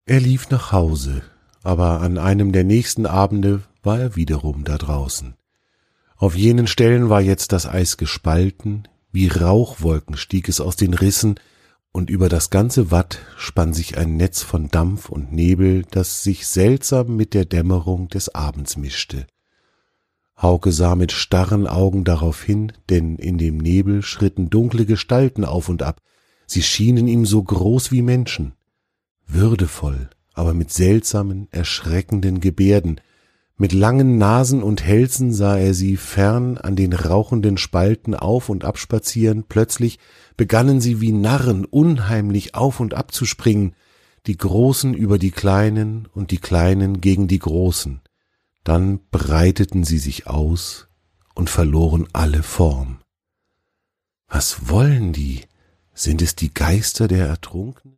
Er lief nach Hause, aber an einem der nächsten Abende war er wiederum da draußen. Auf jenen Stellen war jetzt das Eis gespalten, wie Rauchwolken stieg es aus den Rissen, und über das ganze Watt spann sich ein Netz von Dampf und Nebel, das sich seltsam mit der Dämmerung des Abends mischte. Hauke sah mit starren Augen darauf hin, denn in dem Nebel schritten dunkle Gestalten auf und ab. Sie schienen ihm so groß wie Menschen, würdevoll, aber mit seltsamen, erschreckenden Gebärden. Mit langen Nasen und Hälsen sah er sie fern an den rauchenden Spalten auf und ab spazieren. Plötzlich begannen sie wie Narren unheimlich auf und ab zu springen, die Großen über die Kleinen und die Kleinen gegen die Großen. Dann breiteten sie sich aus und verloren alle Form. Was wollen die? Sind es die Geister der Ertrunkenen?